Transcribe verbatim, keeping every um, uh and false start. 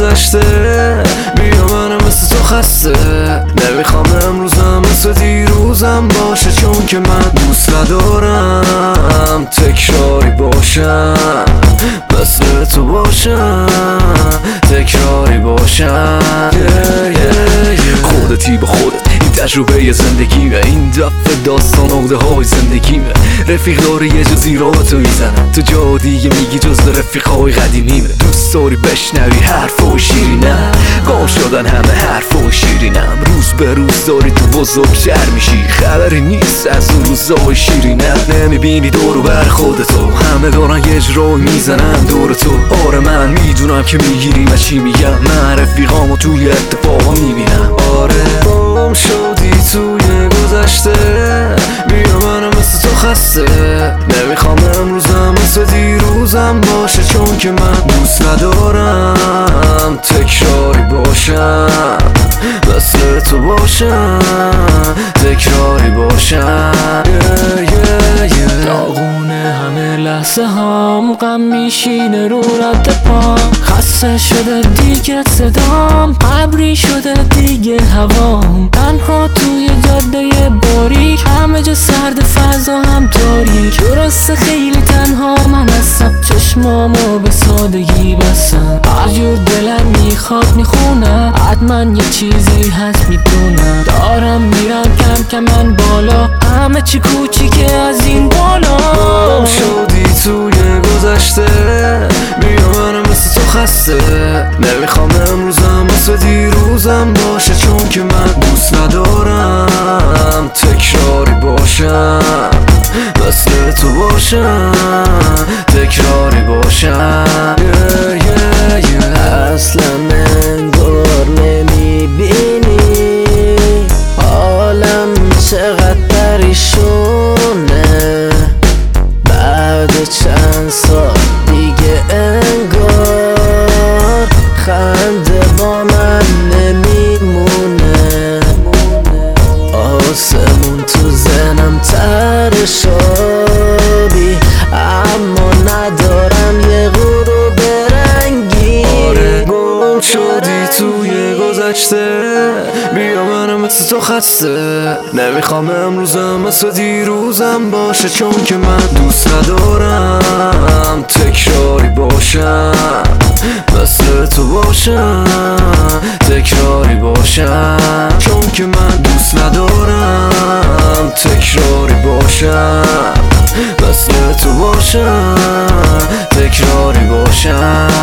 گذشته بیا منم مثل تو خسته نمیخوام امروزم مثل دیروزم باشه چون که من دوست ندارم تکراری باشم مثل تو باشم تکراری باشم yeah, yeah, yeah. خودتی به خودت این تجربه زندگیمه این دفعه داستان عقده های زندگیمه رفیق داره یه جا زیرا تو میزنن تو جا دیگه میگی جز رفیق های قدیمیمه دوست داری بشنوی حرف و شیرینم گم شدن همه حرف و شیرینم روز به روز داری تو بزرگتر میشی خبری نیست از اون روزای شیرینم نمیبینی دورو بر خودتو همه دارن یه جرایی میزنن دور تو آره من میدونم که میگیری و چی میگم من رفیقامو توی اتفاقا میبینم آره گم شدی توی گذشته بیا منم مثل تو خسته نمیخوام امروزم مثل دیروزم باشه چون که من دوست ندارم تکراری باشم مثل تو باشم تکراری باشم yeah, yeah, yeah. داغونه همه لحظه هم غم میشینه رو رد پام خسته شده دیگه صدام ابری شده دیگه هوام تنها توی جاده باریک همه جا سرد فضا هم تاریک درسته خیلی تنها من هستم چشمامو به سادگی بستم هر جور دلم میخواد میخونم حتما یه چیزی هست میدونم دارم میرم کم کم من بالا همه چی کوچیکه از این بالا گم شدی توی گذشته بیا منم مثل تو خسته نمیخوام امروزم مثل دیروزم باشه چون که من دوست ندارم تکراری باشم مثل تو باشم تکراری باشم yeah, yeah, yeah. اصلا انگار نمیبینی حالم چقدر پریشونه بعد چند سال دیگه انگار خنده با من نمیمونه آسمون تو ذهنم تر شابی اما ندارم یه غروب رنگی آره گم شدی توی گذشته بیا منم مثل تو خسته نمیخوام امروزم مثل دیروزم باشه چون که من دوست ندارم تکراری باشم مثل تو باشم تکراری باشم چون که من دوست ندارم تکراری باشم مثل تو باشم تکراری باشم